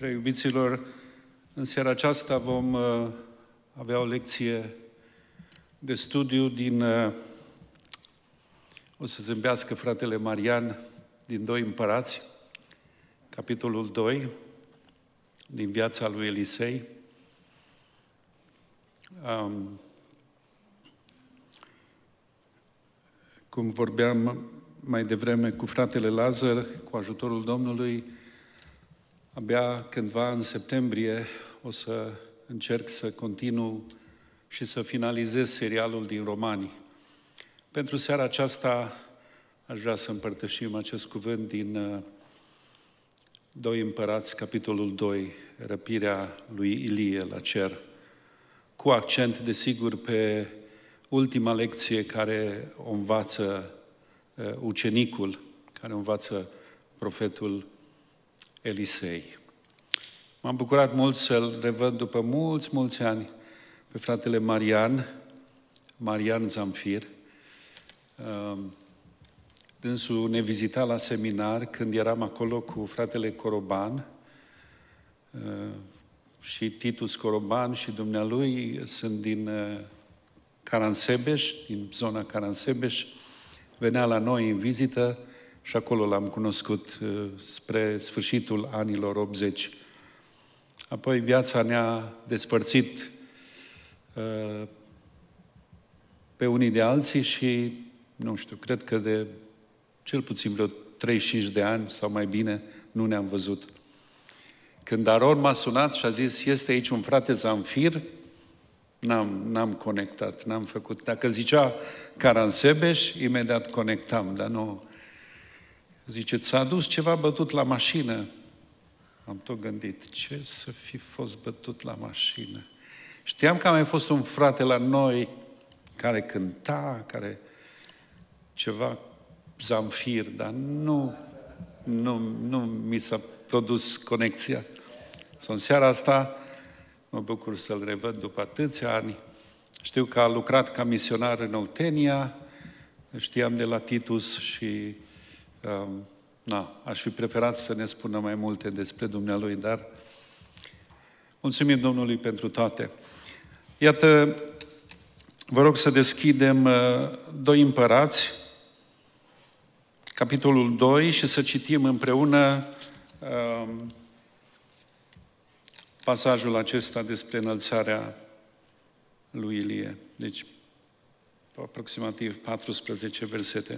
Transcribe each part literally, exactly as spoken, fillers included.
Preiubiților, în seara aceasta vom uh, avea o lecție de studiu din, uh, o să zâmbească fratele Marian, din Doi Împărați, capitolul doi, din viața lui Elisei. Um, cum vorbeam mai devreme cu fratele Lazar, cu ajutorul Domnului, abia cândva în septembrie o să încerc să continu și să finalizez serialul din Romani. Pentru seara aceasta aș vrea să împărtășim acest cuvânt din uh, Doi Împărați, capitolul doi, răpirea lui Ilie la cer, cu accent, desigur, pe ultima lecție care o învață uh, ucenicul, care o învață profetul Elisei. M-am bucurat mult să-l revăd după mulți, mulți ani pe fratele Marian, Marian Zamfir. Dânsul ne vizita la seminar când eram acolo cu fratele Coroban și Titus Coroban și dumnealui sunt din Caransebeș, din zona Caransebeș. Venea la noi în vizită și acolo l-am cunoscut spre sfârșitul anilor optzeci. Apoi viața ne-a despărțit pe unii de alții și, nu știu, cred că de cel puțin vreo treizeci și cinci de ani sau mai bine nu ne-am văzut. Când Aron m-a sunat și a zis, este aici un frate Zamfir, n-am, n-am conectat, n-am făcut. Dacă zicea Caransebeș, imediat conectam, dar nu. Zice, ți-a adus ceva bătut la mașină? Am tot gândit, ce să fi fost bătut la mașină? Știam că a mai fost un frate la noi care cânta, care ceva Zamfir, dar nu, nu, nu mi s-a produs conexia. Sau în seara asta mă bucur să-l revăd după atâția ani. Știu că a lucrat ca misionar în Oltenia, știam de la Titus și um, na, aș fi preferat să ne spună mai multe despre dumnealui, dar mulțumim Domnului pentru toate. Iată, vă rog să deschidem uh, Doi Împărați, capitolul doi, și să citim împreună uh, pasajul acesta despre înălțarea lui Ilie. Deci, aproximativ paisprezece versete.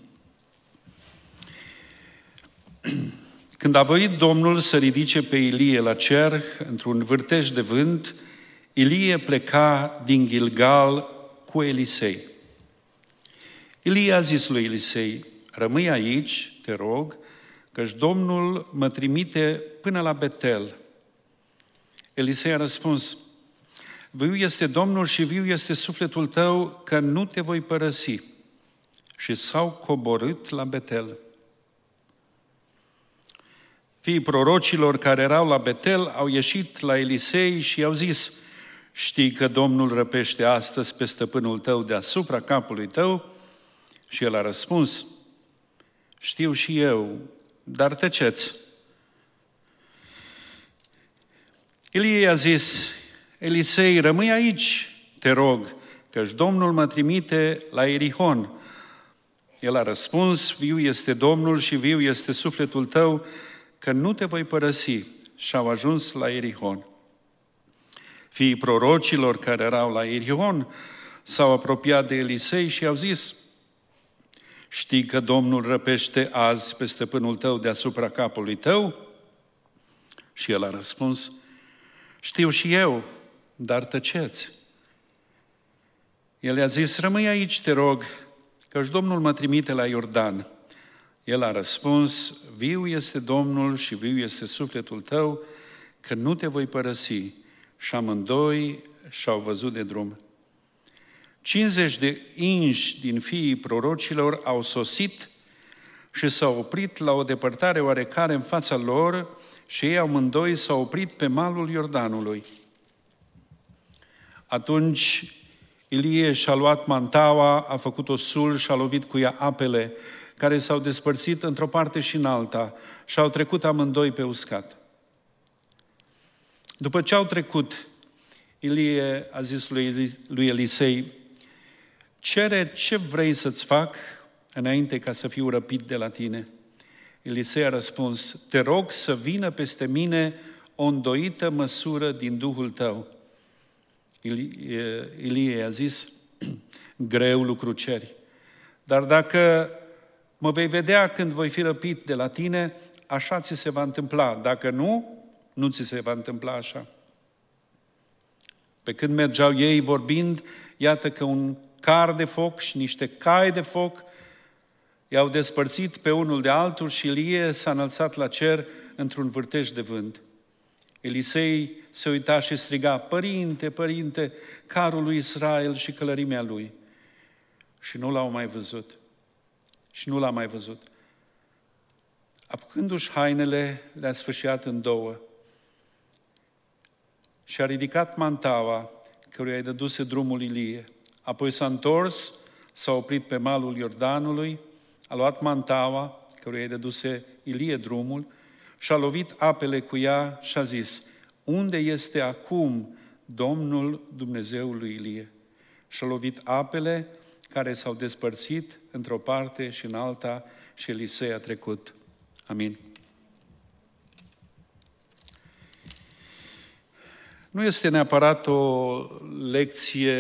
Când a voit Domnul să ridice pe Ilie la cer, într-un vârtej de vânt, Ilie pleca din Gilgal cu Elisei. Ilie a zis lui Elisei, rămâi aici, te rog, căci Domnul mă trimite până la Betel. Elisei a răspuns, viu este Domnul și viu este sufletul tău, că nu te voi părăsi. Și s-au coborât la Betel. Fiii prorocilor care erau la Betel au ieșit la Elisei și i-au zis, știi că Domnul răpește astăzi pe stăpânul tău deasupra capului tău? Și el a răspuns, știu și eu, dar tăceți. Ilie i-a zis, Elisei, rămâi aici, te rog, căci Domnul mă trimite la Ierihon. El a răspuns, viu este Domnul și viu este sufletul tău, că nu te voi părăsi. Și au ajuns la Ierihon. Fiii prorocilor care erau la Ierihon s-au apropiat de Elisei și au zis, știi că Domnul răpește azi pe stăpânul tău deasupra capului tău? Și el a răspuns, știu și eu, dar tăceți. El i-a zis, rămâi aici, te rog, căci Domnul mă trimite la Iordan. El a răspuns, viu este Domnul și viu este sufletul tău, că nu te voi părăsi. Și amândoi și-au văzut de drum. cincizeci de inși din fiii prorocilor au sosit și s-au oprit la o depărtare oarecare în fața lor și ei amândoi s-au oprit pe malul Iordanului. Atunci Ilie și-a luat mantaua, a făcut-o sul și a lovit cu ea apele, care s-au despărțit într-o parte și în alta și au trecut amândoi pe uscat. După ce au trecut, Ilie a zis lui Elisei, cere ce vrei să-ți fac înainte ca să fiu răpit de la tine. Elisei a răspuns, te rog să vină peste mine o îndoită măsură din Duhul tău. Ilie a zis, greu lucru ceri, dar dacă mă vei vedea când voi fi răpit de la tine, așa ți se va întâmpla. Dacă nu, nu ți se va întâmpla așa. Pe când mergeau ei vorbind, iată că un car de foc și niște cai de foc i-au despărțit pe unul de altul și Ilie s-a înălțat la cer într-un vârtej de vânt. Elisei se uita și striga, Părinte, Părinte, carul lui Israel și călărimea lui. Și nu l-au mai văzut. Și nu l-a mai văzut. Apucându-și hainele, le-a sfâșiat în două. Și a ridicat mantaua, căruia îi dăduse drumul Ilie. Apoi s-a întors, s-a oprit pe malul Iordanului, a luat mantaua, căruia îi dăduse Ilie drumul, și a lovit apele cu ea și a zis, unde este acum Domnul Dumnezeul lui Ilie? Și a lovit apele care s-au despărțit într-o parte și în alta și Elisei a trecut. Amin. Nu este neapărat o lecție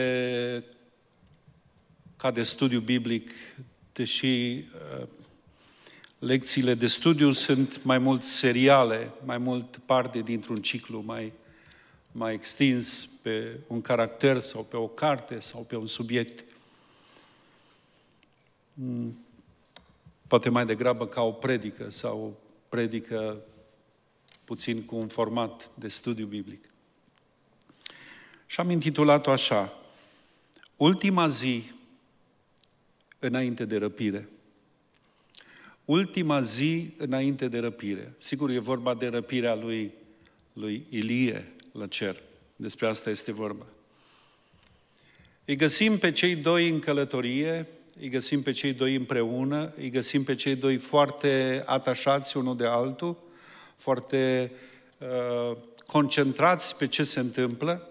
ca de studiu biblic, deși uh, lecțiile de studiu sunt mai mult seriale, mai mult parte dintr-un ciclu mai, mai extins pe un caracter sau pe o carte sau pe un subiect. Poate mai degrabă ca o predică sau o predică puțin cu un format de studiu biblic. Și am intitulat-o așa, Ultima zi înainte de răpire. Ultima zi înainte de răpire. Sigur, e vorba de răpirea lui, lui Ilie la cer. Despre asta este vorba. Îi găsim pe cei doi în călătorie, îi găsim pe cei doi împreună, îi găsim pe cei doi foarte atașați unul de altul, foarte uh, concentrați pe ce se întâmplă.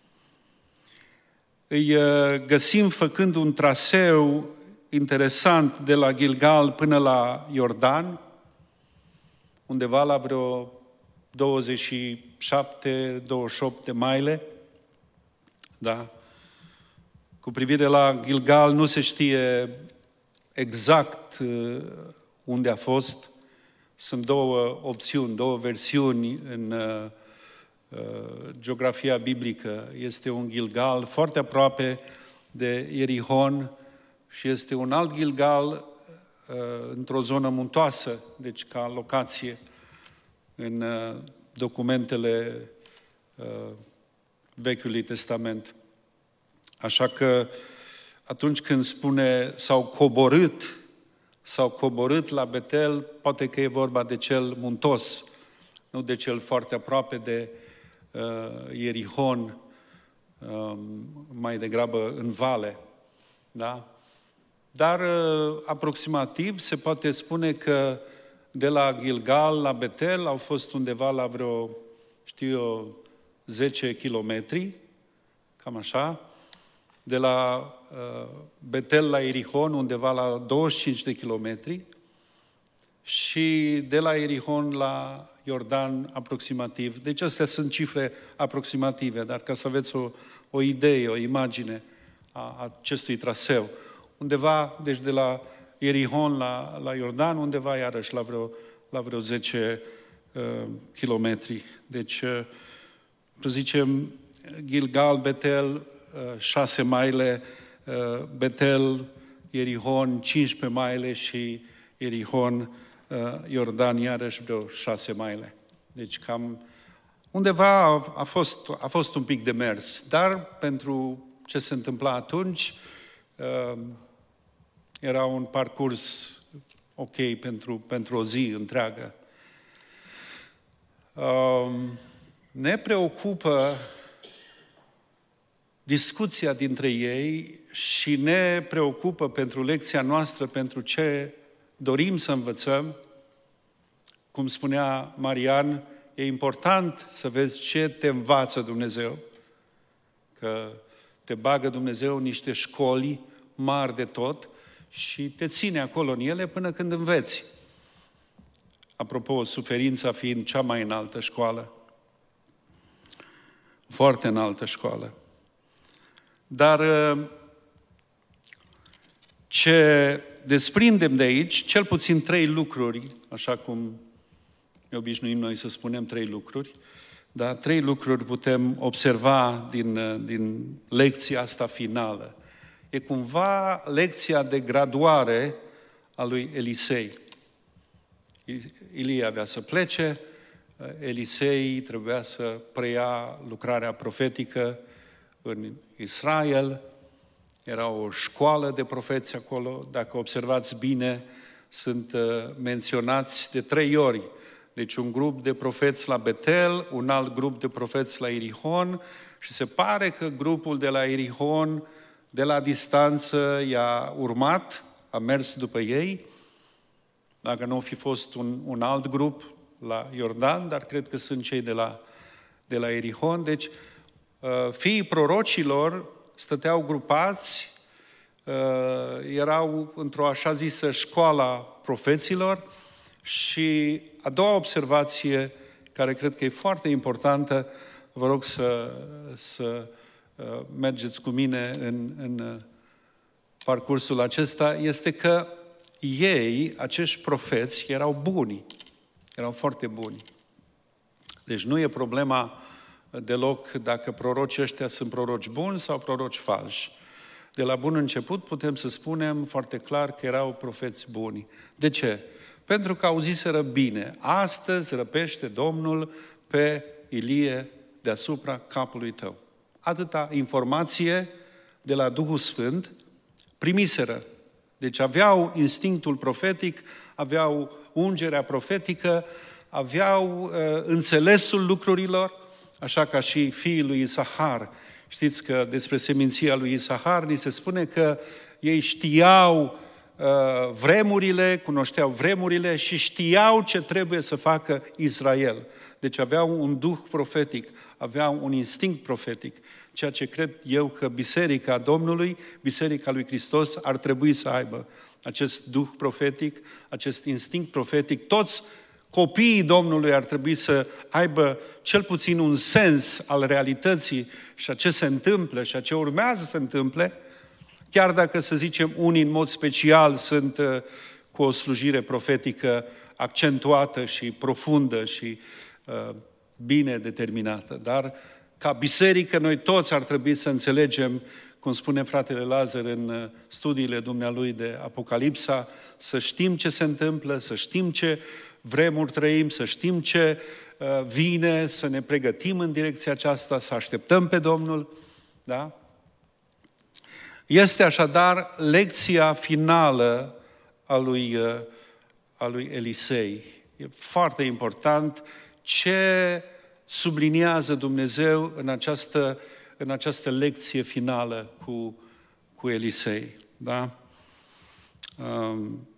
Îi uh, găsim făcând un traseu interesant de la Gilgal până la Iordan, undeva la vreo douăzeci și șapte douăzeci și opt de maile. Da? Cu privire la Gilgal nu se știe exact unde a fost. Sunt două opțiuni, două versiuni în uh, geografia biblică. Este un Gilgal foarte aproape de Ierihon și este un alt Gilgal uh, într-o zonă muntoasă, deci ca locație în uh, documentele uh, Vechiului Testament. Așa că atunci când spune s-au coborât, s-au coborât la Betel, poate că e vorba de cel muntos, nu de cel foarte aproape de uh, Ierihon, uh, mai degrabă în vale. Da? Dar uh, aproximativ se poate spune că de la Gilgal la Betel au fost undeva la vreo, știu eu, zece kilometri, cam așa. De la uh, Betel la Ierihon undeva la douăzeci și cinci de kilometri și de la Ierihon la Iordan aproximativ. Deci astea sunt cifre aproximative, dar ca să aveți o, o idee, o imagine a acestui traseu. Undeva, deci de la Ierihon la, la Iordan, undeva iarăși la vreo, la vreo zece uh, kilometri. Deci, uh, să zicem, Gilgal, Betel, șase maile, Betel, Ierihon, cincisprezece maile și Ierihon, Iordan, iarăși vreo șase maile. Deci cam undeva a fost, a fost un pic de mers, dar pentru ce se întâmpla atunci, era un parcurs ok pentru, pentru o zi întreagă. Ne preocupă discuția dintre ei și ne preocupă pentru lecția noastră, pentru ce dorim să învățăm. Cum spunea Marian, e important să vezi ce te învață Dumnezeu, că te bagă Dumnezeu în niște școli mari de tot și te ține acolo în ele până când înveți. Apropo, suferința fiind cea mai înaltă școală. Foarte înaltă școală. Dar ce desprindem de aici, cel puțin trei lucruri, așa cum ne obișnuim noi să spunem trei lucruri, da? Trei lucruri putem observa din, din lecția asta finală. E cumva lecția de graduare a lui Elisei. Ilie avea să plece, Elisei trebuia să preia lucrarea profetică în Israel. Era o școală de profeți acolo. Dacă observați bine, sunt menționați de trei ori. Deci un grup de profeți la Betel, un alt grup de profeți la Ierihon și se pare că grupul de la Ierihon, de la distanță, i-a urmat, a mers după ei. Dacă nu fi fost un, un alt grup la Iordan, dar cred că sunt cei de la, de la Ierihon. Deci, fiii prorocilor stăteau grupați, erau într-o așa zisă școala profeților și a doua observație, care cred că e foarte importantă, vă rog să, să mergeți cu mine în, în parcursul acesta, este că ei, acești profeți, erau buni, erau foarte buni. Deci nu e problema deloc dacă prorocii ăștia sunt proroci buni sau proroci falși. De la bun început putem să spunem foarte clar că erau profeți buni. De ce? Pentru că auziseră bine. Astăzi răpește Domnul pe Ilie deasupra capului tău. Atâta informație de la Duhul Sfânt primiseră. Deci aveau instinctul profetic, aveau ungerea profetică, aveau uh, înțelesul lucrurilor, așa ca și fiii lui Isahar. Știți că despre seminția lui Isahar ni se spune că ei știau uh, vremurile, cunoșteau vremurile și știau ce trebuie să facă Israel. Deci aveau un duh profetic, aveau un instinct profetic, ceea ce cred eu că Biserica Domnului, Biserica lui Hristos ar trebui să aibă acest duh profetic, acest instinct profetic. Toți copiii Domnului ar trebui să aibă cel puțin un sens al realității și a ce se întâmplă și a ce urmează să se întâmple, chiar dacă, să zicem, unii în mod special sunt cu o slujire profetică accentuată și profundă și uh, bine determinată. Dar ca biserică noi toți ar trebui să înțelegem, cum spune fratele Lazar în studiile dumnealui de Apocalipsa, să știm ce se întâmplă, să știm ce vremuri trăim, să știm ce uh, vine, să ne pregătim în direcția aceasta, să așteptăm pe Domnul. Da? Este așadar lecția finală a lui, uh, a lui Elisei. E foarte important ce subliniază Dumnezeu în această, în această lecție finală cu, cu Elisei. Da? Um,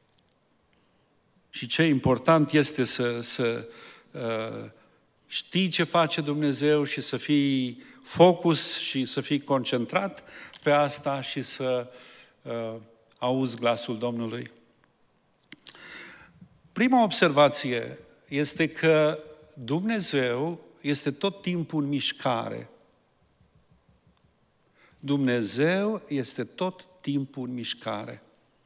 și ce important este să, să uh, știi ce face Dumnezeu și să fii focus și să fii concentrat pe asta și să uh, auzi glasul Domnului. Prima observație este că Dumnezeu este tot timpul în mișcare. Dumnezeu este tot timpul în mișcare.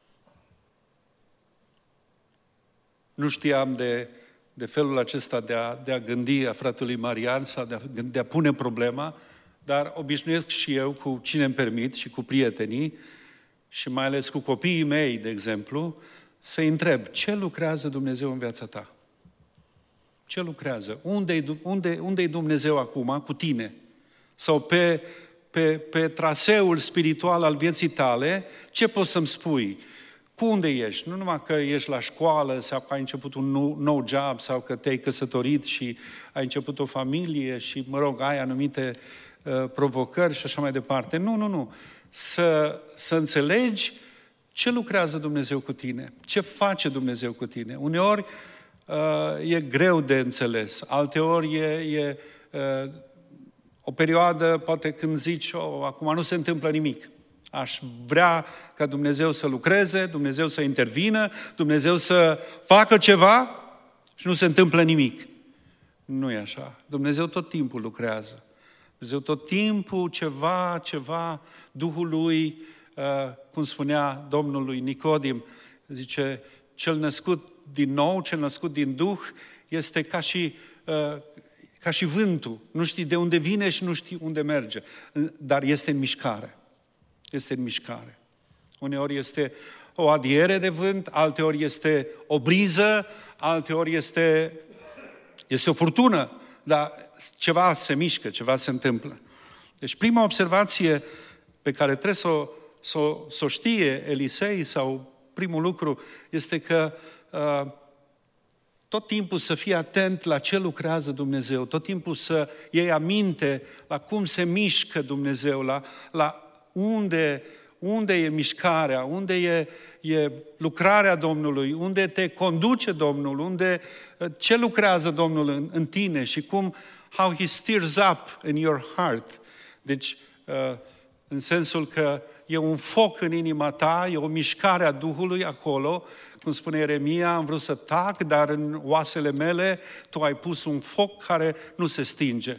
Nu știam de, de felul acesta de a, de a gândi a fratelui Marian sau de a, de a pune problema, dar obișnuiesc și eu cu cine îmi permit și cu prietenii și mai ales cu copiii mei, de exemplu, să-i întreb, ce lucrează Dumnezeu în viața ta? Ce lucrează? Unde-i, unde, unde-i Dumnezeu acum cu tine? Sau pe, pe, pe traseul spiritual al vieții tale, ce poți să-mi spui? Cu unde ești? Nu numai că ești la școală sau că ai început un nou, nou job sau că te-ai căsătorit și ai început o familie și, mă rog, ai anumite uh, provocări și așa mai departe. Nu, nu, nu. Să, să înțelegi ce lucrează Dumnezeu cu tine, ce face Dumnezeu cu tine. Uneori uh, e greu de înțeles, alteori e, e uh, o perioadă, poate când zici, oh, acum nu se întâmplă nimic. Aș vrea ca Dumnezeu să lucreze, Dumnezeu să intervină, Dumnezeu să facă ceva și nu se întâmplă nimic. Nu e așa. Dumnezeu tot timpul lucrează. Dumnezeu tot timpul ceva, ceva, Duhul lui, uh, cum spunea Domnul lui Nicodim, zice, cel născut din nou, cel născut din Duh, este ca și, uh, ca și vântul. Nu știi de unde vine și nu știi unde merge, dar este în mișcare. Este în mișcare. Uneori este o adiere de vânt, alteori este o briză, alteori este, este o furtună, dar ceva se mișcă, ceva se întâmplă. Deci prima observație pe care trebuie să o, să o, să o știe Elisei, sau primul lucru, este că uh, tot timpul să fie atent la ce lucrează Dumnezeu, tot timpul să iei aminte la cum se mișcă Dumnezeu, la, la unde, unde e mișcarea, unde e, e lucrarea Domnului, unde te conduce Domnul, unde, ce lucrează Domnul în, în tine și cum, how He steers up in your heart. Deci, în sensul că e un foc în inima ta, e o mișcare a Duhului acolo, cum spune Ieremia, am vrut să tac, dar în oasele mele tu ai pus un foc care nu se stinge.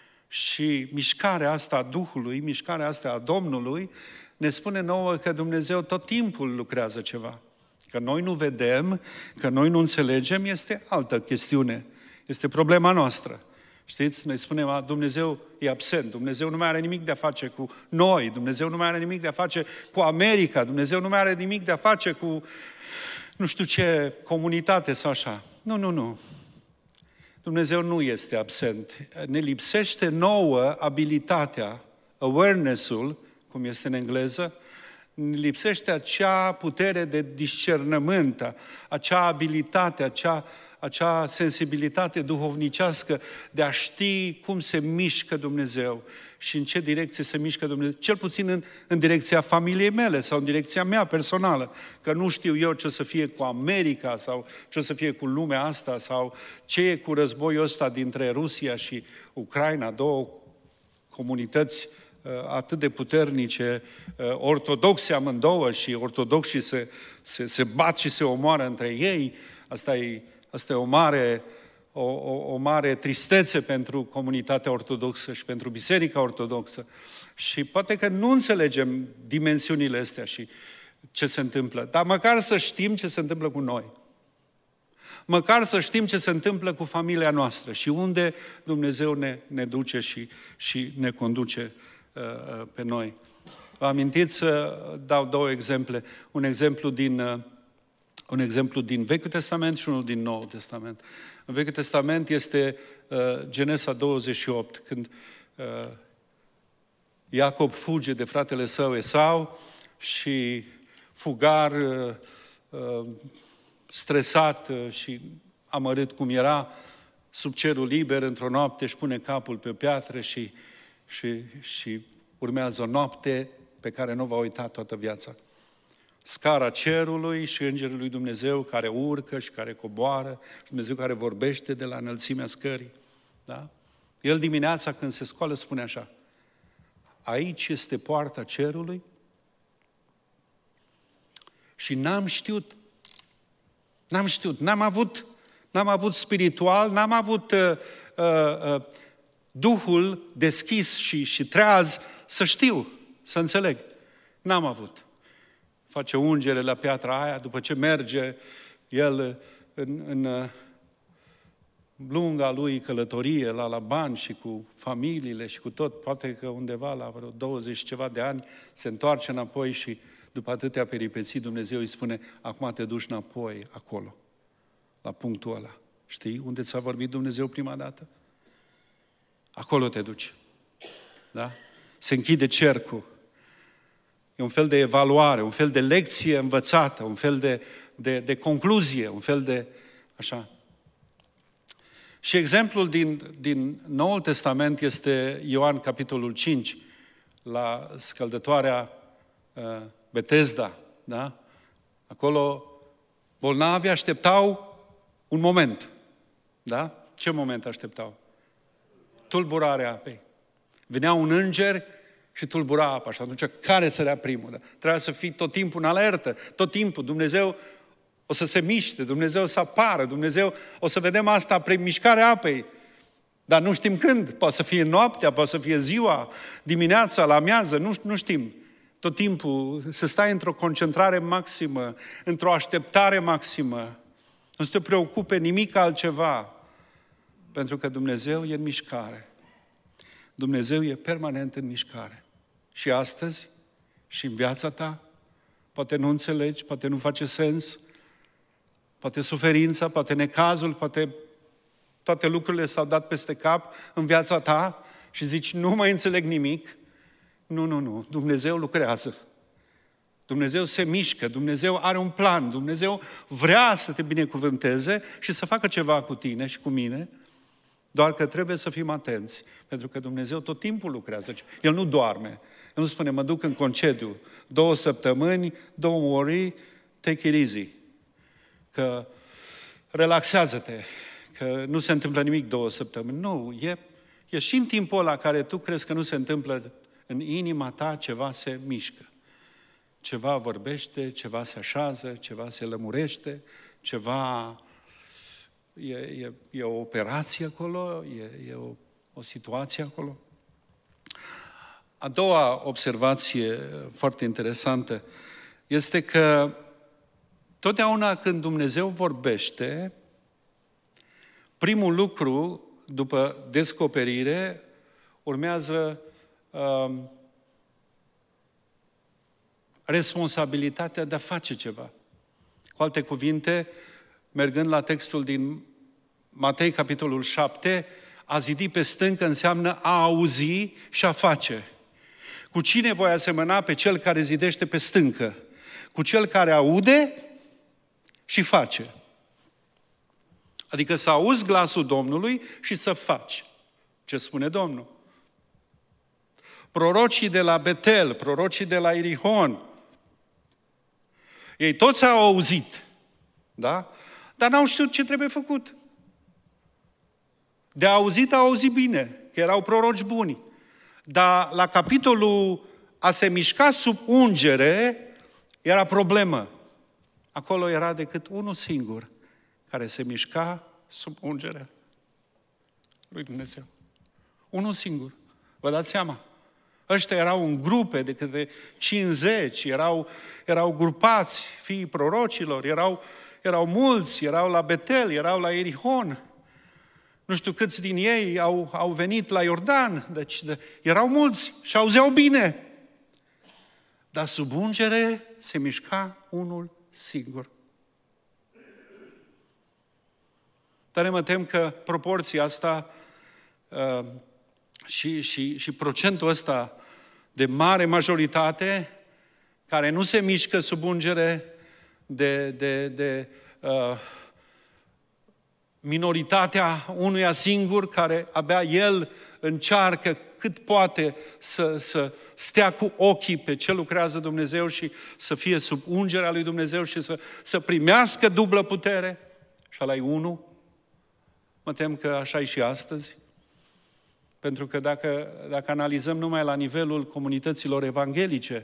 Și mișcarea asta a Duhului, mișcarea asta a Domnului, ne spune nouă că Dumnezeu tot timpul lucrează ceva. Că noi nu vedem, că noi nu înțelegem, este altă chestiune. Este problema noastră. Știți? Noi spunem, Dumnezeu e absent, Dumnezeu nu mai are nimic de a face cu noi, Dumnezeu nu mai are nimic de a face cu America, Dumnezeu nu mai are nimic de a face cu nu știu ce comunitate sau așa. Nu, nu, nu. Dumnezeu nu este absent. Ne lipsește nouă abilitatea, awareness-ul, cum este în engleză, ne lipsește acea putere de discernământ, acea abilitate, acea, acea sensibilitate duhovnicească de a ști cum se mișcă Dumnezeu și în ce direcție se mișcă Dumnezeu, cel puțin în, în direcția familiei mele sau în direcția mea personală, că nu știu eu ce o să fie cu America sau ce o să fie cu lumea asta sau ce e cu războiul ăsta dintre Rusia și Ucraina, două comunități uh, atât de puternice, uh, ortodoxe amândouă și ortodoxii se, se, se bat și se omoară între ei. Asta e, asta e o mare... O, o, o mare tristețe pentru comunitatea ortodoxă și pentru Biserica Ortodoxă. Și poate că nu înțelegem dimensiunile astea și ce se întâmplă, dar măcar să știm ce se întâmplă cu noi. Măcar să știm ce se întâmplă cu familia noastră și unde Dumnezeu ne, ne duce și, și ne conduce uh, pe noi. Vă amintiți să dau două exemple. Un exemplu din... Uh, Un exemplu din Vechiul Testament și unul din Noul Testament. În Vechiul Testament este uh, Genesa douăzeci și opt, când uh, Iacob fuge de fratele său Esau și fugar, uh, uh, stresat uh, și amărât cum era, sub cerul liber, într-o noapte își pune capul pe o piatră și, și, și urmează o noapte pe care nu va uita toată viața. Scara cerului și Îngerul lui Dumnezeu care urcă și care coboară, Dumnezeu care vorbește de la înălțimea scării. Da? El dimineața când se scoală spune așa, aici este poarta cerului și n-am știut, n-am știut, n-am avut, n-am avut spiritual, n-am avut uh, uh, uh, Duhul deschis și, și treaz să știu, să înțeleg. N-am avut. Face ungere la piatra aia, după ce merge el în, în lunga lui călătorie la Laban și cu familiile și cu tot, poate că undeva la vreo douăzeci ceva de ani se întoarce înapoi și după atâtea peripeții Dumnezeu îi spune, acum te duci înapoi acolo, la punctul ăla. Știi unde ți-a vorbit Dumnezeu prima dată? Acolo te duci. Da? Se închide cercul. E un fel de evaluare, un fel de lecție învățată, un fel de, de, de concluzie, un fel de... așa. Și exemplul din, din Noul Testament este Ioan, capitolul cinci, la scăldătoarea uh, Betesda. Da? Acolo bolnavii așteptau Un moment. Da? Ce moment așteptau? Tulburarea apei. Venea un înger și tulbura apa. Și atunci care sărea primul? Da? Trebuia să fii tot timpul în alertă. Tot timpul Dumnezeu o să se miște, Dumnezeu să apară, Dumnezeu o să vedem asta prin mișcarea apei. Dar nu știm când. Poate să fie noaptea, poate să fie ziua, dimineața, la amiază, nu, nu știm. Tot timpul să stai într-o concentrare maximă, într-o așteptare maximă. Nu să te preocupe nimic altceva. Pentru că Dumnezeu e în mișcare. Dumnezeu e permanent în mișcare. Și astăzi, și în viața ta, poate nu înțelegi, poate nu face sens, poate suferința, poate necazul, poate toate lucrurile s-au dat peste cap în viața ta și zici, nu mai înțeleg nimic. Nu, nu, nu. Dumnezeu lucrează. Dumnezeu se mișcă, Dumnezeu are un plan, Dumnezeu vrea să te binecuvânteze și să facă ceva cu tine și cu mine, doar că trebuie să fim atenți, pentru că Dumnezeu tot timpul lucrează. El nu doarme. El nu spune, mă duc în concediu, două săptămâni, don't worry, take it easy. Că relaxează-te, că nu se întâmplă nimic două săptămâni. Nu, e, e și în timpul ăla care tu crezi că nu se întâmplă, în inima ta ceva se mișcă. Ceva vorbește, ceva se așează, ceva se lămurește, ceva... E, e, e o operație acolo, e, e o, o situație acolo. A doua observație foarte interesantă este că totdeauna când Dumnezeu vorbește, primul lucru după descoperire urmează um, responsabilitatea de a face ceva. Cu alte cuvinte, mergând la textul din Matei, capitolul șapte, a zidi pe stâncă înseamnă a auzi și a face. Cu cine voi asemăna pe cel care zidește pe stâncă? Cu cel care aude și face. Adică să auzi glasul Domnului și să faci ce spune Domnul. Prorocii de la Betel, prorocii de la Ierihon, ei toți au auzit, da? Dar n-au știut ce trebuie făcut. De auzit au auzit bine, că erau proroci buni. Dar la capitolul a se mișca sub ungere era problemă. Acolo era decât unul singur care se mișca sub ungerea lui Dumnezeu. Unul singur. Vă dați seama? Ăștia erau în grupe de câte cincizeci, erau, erau grupați fiii prorocilor, erau, erau mulți, erau la Betel, erau la Ierihon. Nu știu câți din ei au, au venit la Iordan, deci de, erau mulți și auzeau bine. Dar sub ungere se mișca unul singur. Dar mă tem că proporția asta uh, și, și, și procentul ăsta de mare majoritate care nu se mișcă sub ungere de, de, de uh, minoritatea unuia singur care abia el încearcă cât poate să, să stea cu ochii pe ce lucrează Dumnezeu și să fie sub ungerea lui Dumnezeu și să, să primească dublă putere. Și ăla-i unul. Mă tem că așa e și astăzi. Pentru că dacă, dacă analizăm numai la nivelul comunităților evanghelice,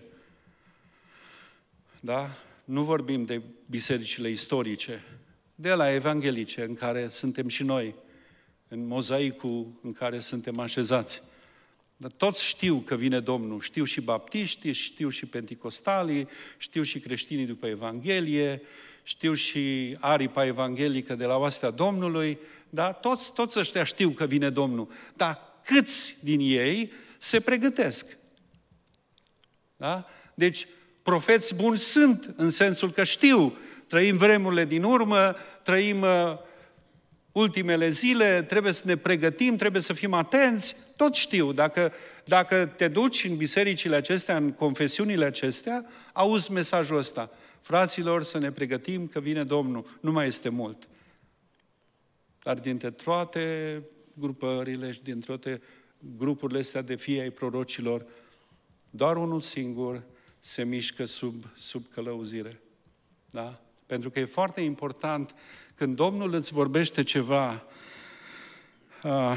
da? Nu vorbim de bisericile istorice, de la evanghelice în care suntem și noi, în mozaicul în care suntem așezați. Dar toți știu că vine Domnul, știu și baptiștii, știu și penticostalii, știu și creștinii după Evanghelie, știu și aripa evanghelică de la oastea Domnului, da? Toți, toți ăștia știu că vine Domnul. Dar câți din ei se pregătesc? Da? Deci, profeți buni sunt, în sensul că știu, trăim vremurile din urmă, trăim uh, ultimele zile, trebuie să ne pregătim, trebuie să fim atenți, tot știu. Dacă, dacă te duci în bisericile acestea, în confesiunile acestea, auzi mesajul ăsta. Fraților, să ne pregătim că vine Domnul, nu mai este mult. Dar dintre toate grupările și dintre toate grupurile astea de fii ai prorocilor, doar unul singur se mișcă sub, sub călăuzire. Da? Pentru că e foarte important când Domnul îți vorbește ceva, uh,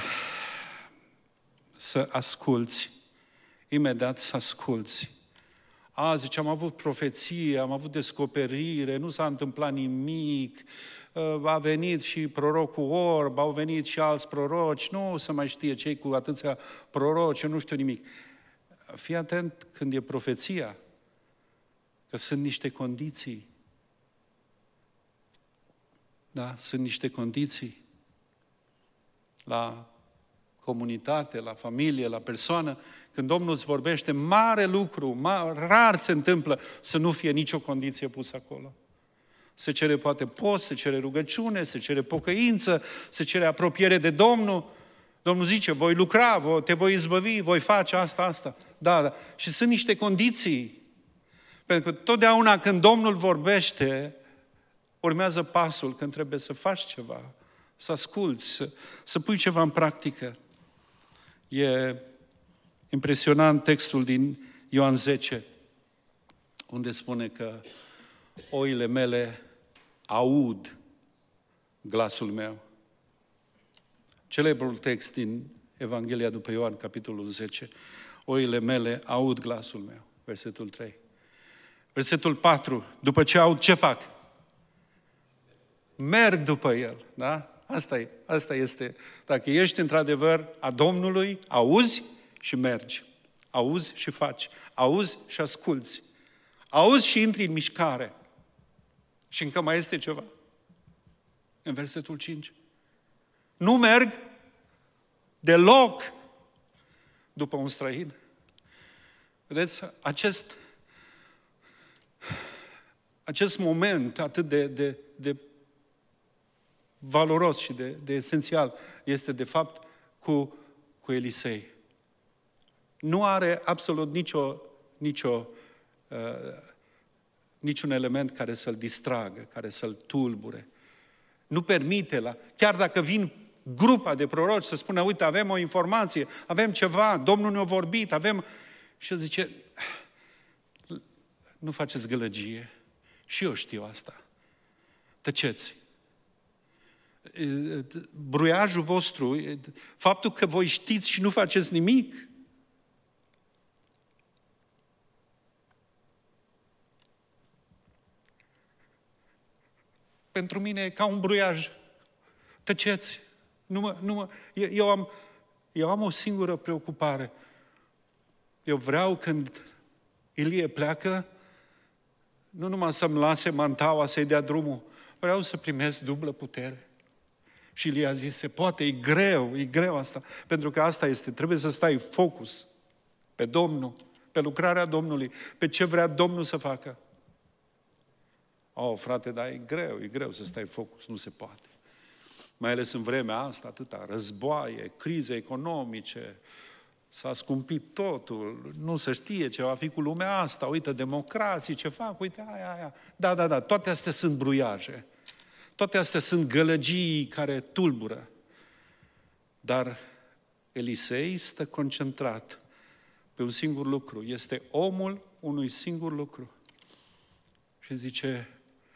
să asculți, imediat să asculți. A, zice, am avut profeție, am avut descoperire, nu s-a întâmplat nimic, a venit și prorocul Orb, au venit și alți proroci, nu se mai știe cei cu atâția proroci, eu nu știu nimic. Fii atent când e profeția, că sunt niște condiții. Da, sunt niște condiții. La comunitate, la familie, la persoană, când Domnul îți vorbește, mare lucru, mare, rar se întâmplă să nu fie nicio condiție pusă acolo. Se cere poate post, se cere rugăciune, se cere pocăință, se cere apropiere de Domnul. Domnul zice, voi lucra, te voi izbăvi, voi face asta, asta. Da, da. Și sunt niște condiții. Pentru că totdeauna când Domnul vorbește, urmează pasul când trebuie să faci ceva, să asculți, să, să pui ceva în practică. E impresionant textul din Ioan zece, unde spune că oile mele aud glasul meu. Celebrul text din Evanghelia după Ioan, capitolul zece. Oile mele aud glasul meu. Versetul trei. Versetul patru. După ce aud, ce fac? Merg după el. Da? Asta e. Asta este. Dacă ești într-adevăr a Domnului, auzi și mergi. Auzi și faci. Auzi și asculți. Auzi și intri în mișcare. Și încă mai este ceva. În versetul cinci. Nu merg deloc după un străin. Vedeți, acest, acest moment atât de, de, de valoros și de, de esențial este de fapt cu, cu Elisei. Nu are absolut nicio, nicio, uh, niciun element care să-l distragă, care să-l tulbure. Nu permite, la, chiar dacă vin grupa de proroci să spună, uite, avem o informație, avem ceva, Domnul ne-a vorbit, avem... Și el zice, nu faceți gălăgie. Și eu știu asta. Tăceți. Bruiajul vostru, faptul că voi știți și nu faceți nimic, pentru mine e ca un bruiaj. Tăceți. Nu mă, nu mă, eu, am, eu am o singură preocupare. Eu vreau când Ilie pleacă, nu numai să-mi lase mantaua, să-i dea drumul, vreau să primesc dublă putere. Și Ilie a zis, se poate, e greu, e greu asta. Pentru că asta este, trebuie să stai focus pe Domnul, pe lucrarea Domnului, pe ce vrea Domnul să facă. Oh, frate, dar e greu, e greu să stai focus, nu se poate. Mai ales în vremea asta, atâta războaie, crize economice, s-a scumpit totul, nu se știe ce va fi cu lumea asta, uite, democrații, ce fac, uite, aia, aia. Da, da, da, toate astea sunt bruiaje. Toate astea sunt gălăgii care tulbură. Dar Elisei stă concentrat pe un singur lucru. Este omul unui singur lucru. Și zice,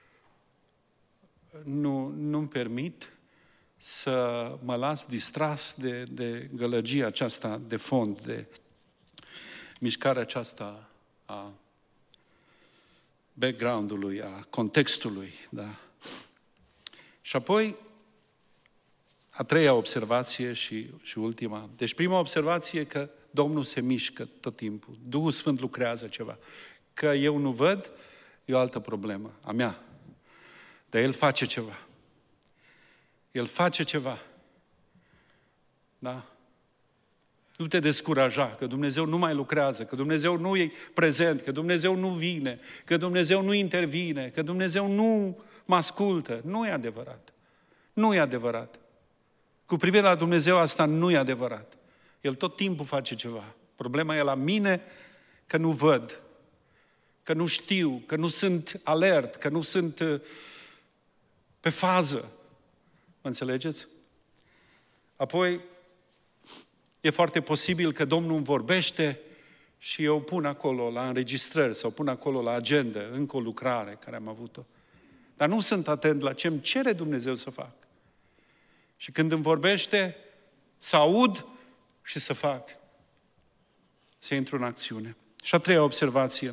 nu, nu-mi permit să mă las distras de, de gălăgia aceasta de fond, de mișcarea aceasta a background-ului, a contextului. Da? Și apoi, a treia observație și, și ultima. Deci prima observație că Domnul se mișcă tot timpul. Duhul Sfânt lucrează ceva. Că eu nu văd, e o altă problemă, a mea. Dar El face ceva. El face ceva. Da? Nu te descuraja că Dumnezeu nu mai lucrează, că Dumnezeu nu e prezent, că Dumnezeu nu vine, că Dumnezeu nu intervine, că Dumnezeu nu mă ascultă. Nu e adevărat. Nu e adevărat. Cu privire la Dumnezeu asta nu e adevărat. El tot timpul face ceva. Problema e la mine că nu văd, că nu știu, că nu sunt alert, că nu sunt pe fază. Mă înțelegeți? Apoi, e foarte posibil că Domnul îmi vorbește și eu pun acolo la înregistrări sau pun acolo la agenda încă o lucrare care am avut-o. dar nu sunt atent la ce îmi cere Dumnezeu să fac. Și când îmi vorbește, să aud și să fac. Să intru în acțiune. Și a treia observație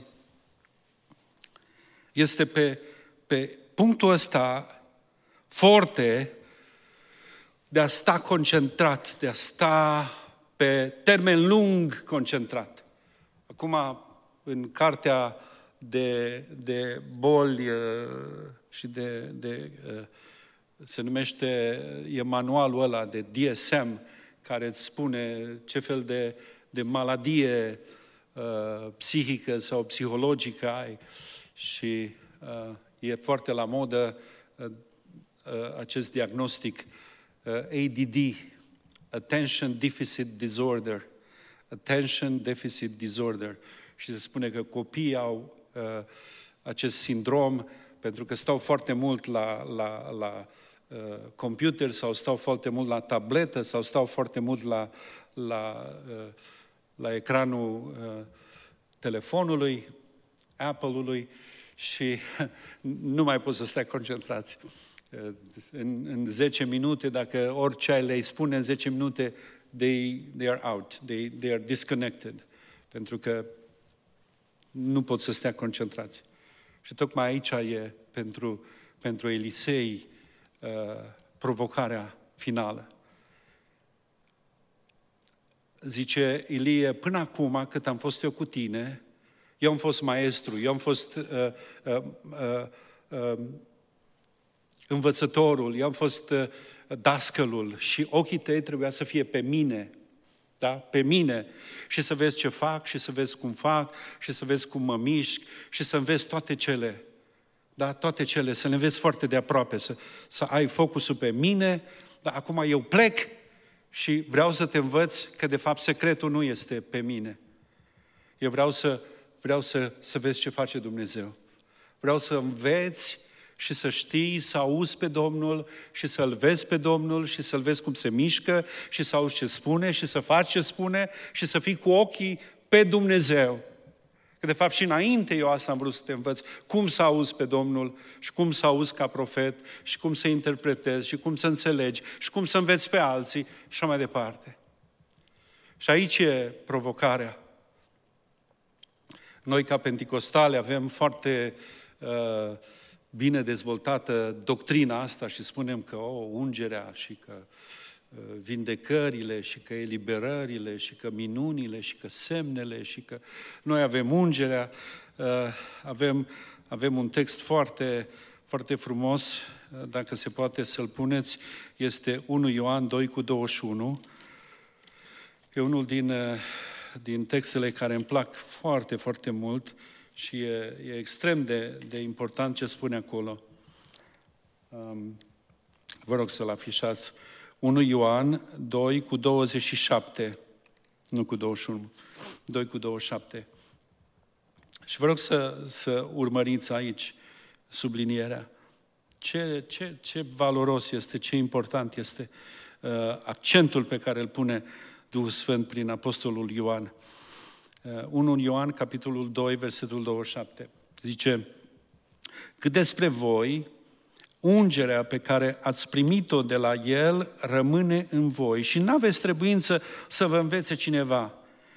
este pe, pe punctul ăsta forte de a sta concentrat, de a sta pe termen lung concentrat. Acum, în cartea de, de boli și de, de se numește, e manualul ăla de D S M, care îți spune ce fel de, de maladie uh, psihică sau psihologică ai. Și uh, e foarte la modă uh, uh, acest diagnostic uh, A D D, Attention Deficit Disorder. Attention Deficit Disorder. Și se spune că copiii au uh, acest sindrom pentru că stau foarte mult la, la, la uh, computer sau stau foarte mult la tabletă sau stau foarte mult la, la, uh, la ecranul uh, telefonului, Apple-ului și nu mai pot să stai concentrați. Uh, în, în zece minute, dacă orice le-ai spune în zece minute, they, they are out, they, they are disconnected, pentru că nu pot să stea concentrați. Și tocmai aici e pentru, pentru Elisei uh, provocarea finală. Zice Ilie, până acum, cât am fost eu cu tine, eu am fost maestru, eu am fost uh, uh, uh, uh, învățătorul, eu am fost uh, dascălul și ochii tăi trebuia să fie pe mine, da? Pe mine și să vezi ce fac și să vezi cum fac și să vezi cum mă mișc și să înveți toate cele, da? Toate cele, să le înveți foarte de aproape, să, să ai focusul pe mine, dar acum eu plec și vreau să te învăț că de fapt secretul nu este pe mine. Eu vreau să, vreau să, să vezi ce face Dumnezeu. Vreau să înveți și să știi, să auzi pe Domnul și să-L vezi pe Domnul și să-L vezi cum se mișcă și să auzi ce spune și să faci ce spune și să fii cu ochii pe Dumnezeu. Că de fapt și înainte eu asta am vrut să te învăț, cum să auzi pe Domnul și cum să auzi ca profet și cum să interpretezi și cum să înțelegi și cum să înveți pe alții și așa mai departe. Și aici e provocarea. Noi ca penticostali avem foarte uh, bine dezvoltată doctrina asta și spunem că o, ungerea și că uh, vindecările și că eliberările și că minunile și că semnele și că noi avem ungerea, uh, avem, avem un text foarte, foarte frumos, uh, dacă se poate să-l puneți, este unu Ioan doi cu douăzeci și unu. E unul din, uh, din textele care îmi plac foarte, foarte mult și e, e extrem de, de important ce spune acolo. Um, vă rog să-l afișați. unu Ioan doi cu douăzeci și șapte, nu cu douăzeci și unu, doi cu douăzeci și șapte. Și vă rog să, să urmăriți aici sublinierea. Ce, ce, ce valoros este, ce important este uh, accentul pe care îl pune Duhul Sfânt prin Apostolul Ioan. unu Ioan, capitolul doi, versetul douăzeci și șapte. Zice, cât despre voi, ungerea pe care ați primit-o de la El rămâne în voi și n-aveți trebuință să vă învețe cineva.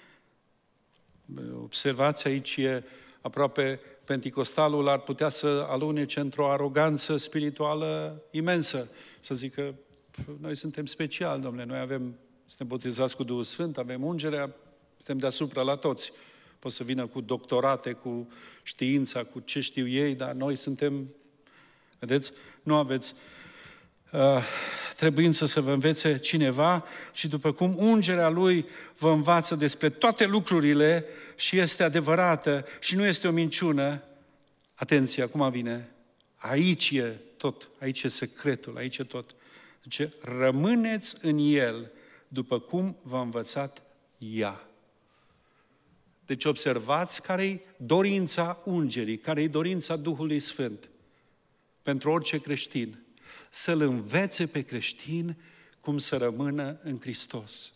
Observați aici, e aproape penticostalul ar putea să alunece într-o aroganță spirituală imensă. Să zică, noi suntem speciali, domnule, noi avem, suntem botezați cu Duhul Sfânt, avem ungerea, suntem deasupra la toți. Pot să vină cu doctorate, cu știința, cu ce știu ei, dar noi suntem, vedeți, nu aveți uh, trebuință să vă învețe cineva și după cum ungerea Lui vă învață despre toate lucrurile și este adevărată și nu este o minciună, atenție, acum vine, aici e tot, aici e secretul, aici e tot. Zice, rămâneți în El după cum v-a învățat ea. Deci observați care-i dorința ungerii, care-i dorința Duhului Sfânt pentru orice creștin. Să-l învețe pe creștin cum să rămână în Hristos.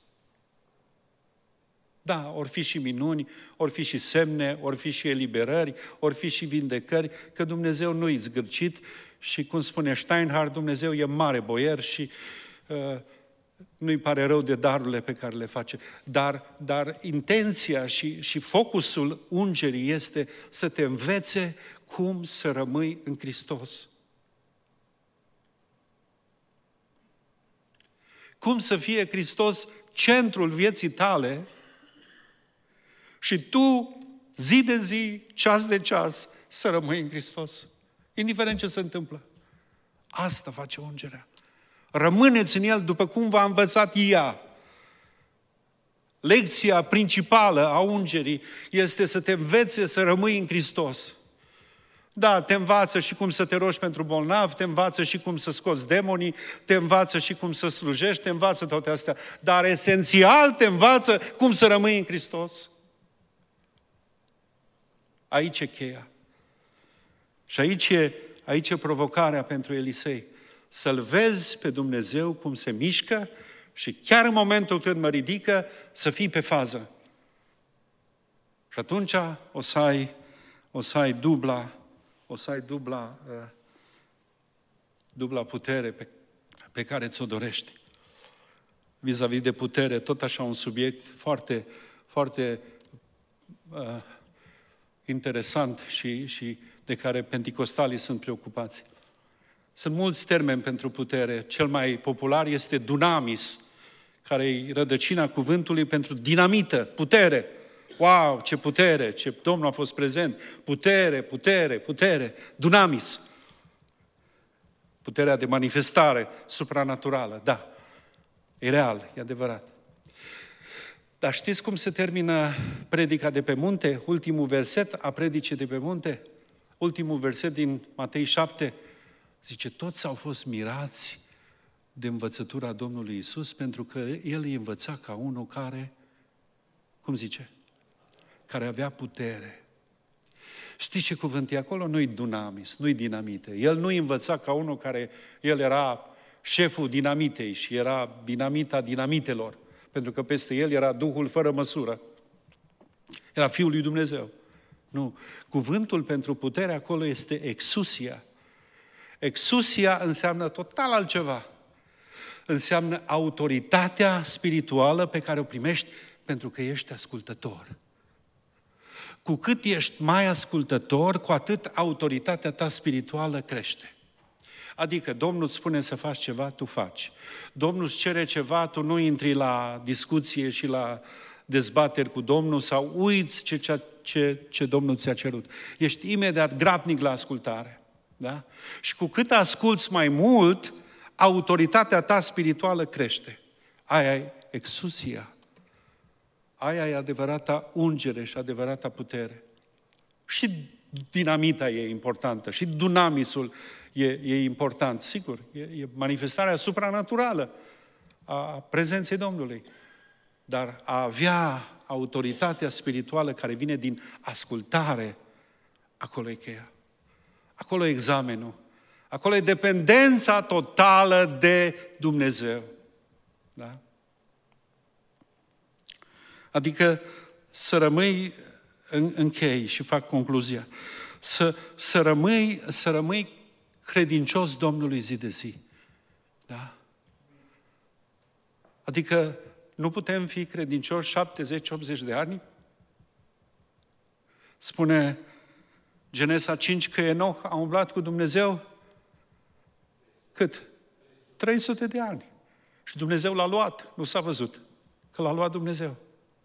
Da, or fi și minuni, or fi și semne, or fi și eliberări, or fi și vindecări, că Dumnezeu nu-i zgârcit și cum spune Steinhardt, Dumnezeu e mare boier și uh, nu-i pare rău de darurile pe care le face. Dar, dar intenția și, și focusul ungerii este să te învețe cum să rămâi în Hristos. Cum să fie Hristos centrul vieții tale și tu, zi de zi, ceas de ceas, să rămâi în Hristos. Indiferent ce se întâmplă. Asta face ungerea. Rămâneți în El după cum v-a învățat ea. Lecția principală a ungerii este să te învețe să rămâi în Hristos. Da, te învață și cum să te rogi pentru bolnav, te învață și cum să scoți demonii, te învață și cum să slujești, te învață toate astea. Dar esențial te învață cum să rămâi în Hristos. Aici e cheia. Și aici e, aici e provocarea pentru Elisei. Să-L vezi pe Dumnezeu cum se mișcă și chiar în momentul când mă ridică, să fii pe fază. Și atunci o să ai, o să ai dubla, o să ai dubla, uh, dubla putere pe, pe care ți-o dorești. Vis-a-vis de putere, tot așa un subiect foarte, foarte uh, interesant și, și de care penticostalii sunt preocupați. Sunt mulți termeni pentru putere. Cel mai popular este dunamis, care e rădăcina cuvântului pentru dinamită, putere. Wow, ce putere, ce Domnul a fost prezent. Putere, putere, putere. Dunamis. Puterea de manifestare supranaturală, da. E real, e adevărat. Dar știți cum se termină predica de pe munte? Ultimul verset a predicii de pe munte? Ultimul verset din Matei șapte? Zice, toți au fost mirați de învățătura Domnului Iisus, pentru că El îi învăța ca unul care, cum zice? Care avea putere. Știți ce cuvânt e acolo? Nu-i dunamis, nu-i dinamite. El nu îi învăța ca unul care, El era șeful dinamitei și era dinamita dinamitelor, pentru că peste El era Duhul fără măsură. Era Fiul lui Dumnezeu. Nu. Cuvântul pentru putere acolo este exousia. Exousia înseamnă total altceva. Înseamnă autoritatea spirituală pe care o primești pentru că ești ascultător. Cu cât ești mai ascultător, cu atât autoritatea ta spirituală crește. Adică Domnul îți spune să faci ceva, tu faci. Domnul îți cere ceva, tu nu intri la discuție și la dezbateri cu Domnul sau uiți ce, ce, ce Domnul ți-a cerut. Ești imediat grabnic la ascultare. Da? Și cu cât asculți mai mult, autoritatea ta spirituală crește. Aia e exousia. Aia e adevărata ungere și adevărata putere. Și dinamita e importantă, și dunamisul e, e important, sigur. E, e manifestarea supranaturală a prezenței Domnului. Dar a avea autoritatea spirituală care vine din ascultare, acolo e cheia. Acolo e examenul. Acolo e dependența totală de Dumnezeu. Da? Adică să rămâi, în, închei și fac concluzia, să, să, rămâi, să rămâi credincios Domnului zi de zi. Da? Adică nu putem fi credincioși șaptezeci optzeci de ani? Spune Genesa cinci că Enoch a umblat cu Dumnezeu cât? trei sute de ani. Și Dumnezeu l-a luat. Nu s-a văzut că l-a luat Dumnezeu.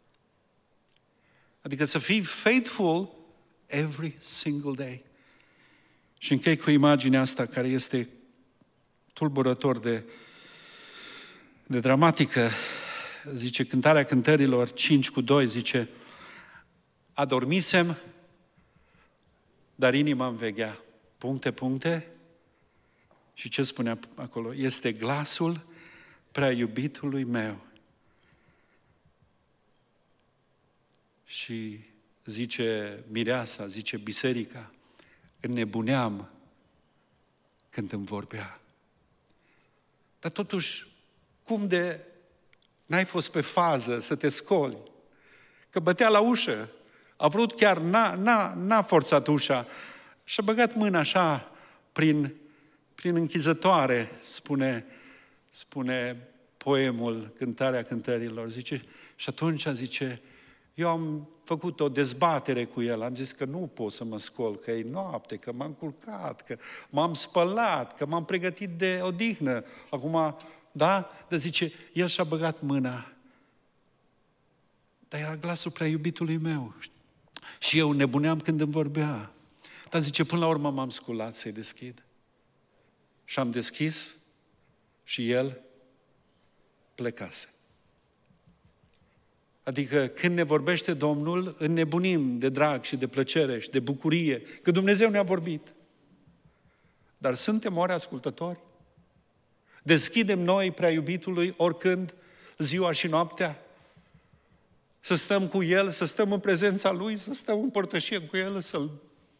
Adică să fii faithful every single day. Și închei cu imaginea asta care este tulburător de, de dramatică. Zice, Cântarea Cântărilor cinci cu doi, zice, adormisem, dar inima îmi veghea. Puncte, puncte. Și ce spunea acolo? Este glasul prea iubitului meu. Și zice mireasa, zice biserica, înnebuneam când îmi vorbea. Dar totuși, cum de n-ai fost pe fază să te scoli? Că bătea la ușă. A vrut chiar, n-a, n-a, n-a forțat ușa și a băgat mâna așa prin, prin închizătoare, spune, spune poemul Cântarea Cântărilor. Zice, și atunci zice, eu am făcut o dezbatere cu el, am zis că nu pot să mă scol, că e noapte, că m-am culcat, că m-am spălat, că m-am pregătit de odihnă. Acum, da? Dar zice, el și-a băgat mâna. Dar era glasul prea iubitului meu. Și eu nebuneam când îmi vorbea. Dar zice, până la urmă m-am sculat să-i deschid. Și am deschis și el plecase. Adică când ne vorbește Domnul, înnebunim de drag și de plăcere și de bucurie, că Dumnezeu ne-a vorbit. Dar suntem oare ascultători? Deschidem noi prea iubitului oricând, ziua și noaptea? Să stăm cu El, să stăm în prezența Lui, să stăm în părtășie cu El, să-L...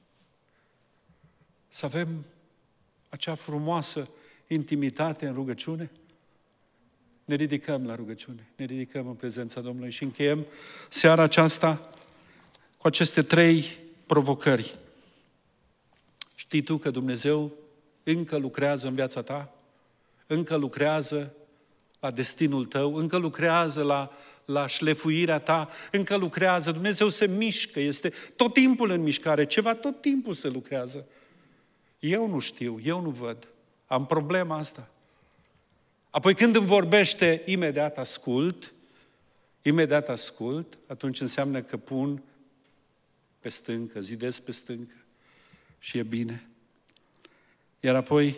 să avem acea frumoasă intimitate în rugăciune? Ne ridicăm la rugăciune, ne ridicăm în prezența Domnului și încheiem seara aceasta cu aceste trei provocări. Știi tu că Dumnezeu încă lucrează în viața ta? Încă lucrează la destinul tău? Încă lucrează la, la șlefuirea ta? Încă lucrează? Dumnezeu se mișcă, este tot timpul în mișcare, ceva tot timpul se lucrează. Eu nu știu, eu nu văd. Am problema asta. Apoi când îmi vorbește, imediat ascult, imediat ascult, atunci înseamnă că pun pe stâncă, zidesc pe stâncă și e bine. Iar apoi,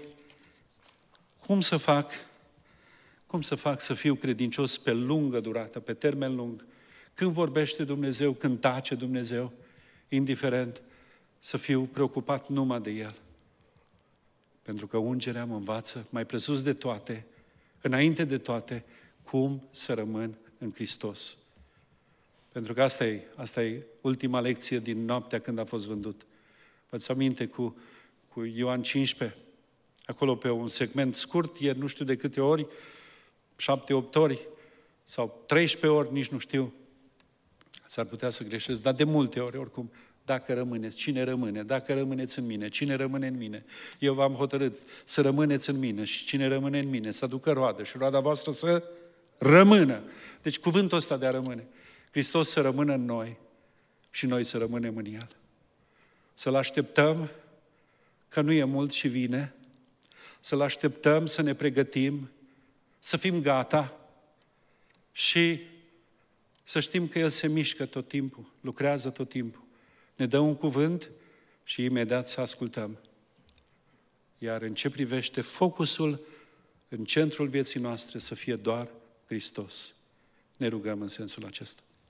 cum să fac, cum să fac să fiu credincios pe lungă durată, pe termen lung? Când vorbește Dumnezeu, când tace Dumnezeu, indiferent, să fiu preocupat numai de El. Pentru că ungerea mă învață, mai presus de toate, înainte de toate, cum să rămân în Hristos. Pentru că asta e, asta e ultima lecție din noaptea când a fost vândut. Vă-ți aminte cu, cu Ioan cincisprezece? Acolo pe un segment scurt, e nu știu de câte ori, șapte, opt ori, sau treisprezece ori, nici nu știu. S-ar putea să greșesc, dar de multe ori, oricum. Dacă rămâneți, cine rămâne? Dacă rămâneți în mine, cine rămâne în mine? Eu v-am hotărât să rămâneți în mine și cine rămâne în mine să aducă roadă și roada voastră să rămână. Deci cuvântul ăsta de a rămâne. Hristos să rămână în noi și noi să rămânem în El. Să-L așteptăm că nu e mult și vine. Să-L așteptăm să ne pregătim, să fim gata și să știm că El se mișcă tot timpul, lucrează tot timpul. Ne dă un cuvânt și imediat să ascultăm. Iar în ce privește focusul în centrul vieții noastre să fie doar Hristos. Ne rugăm în sensul acesta.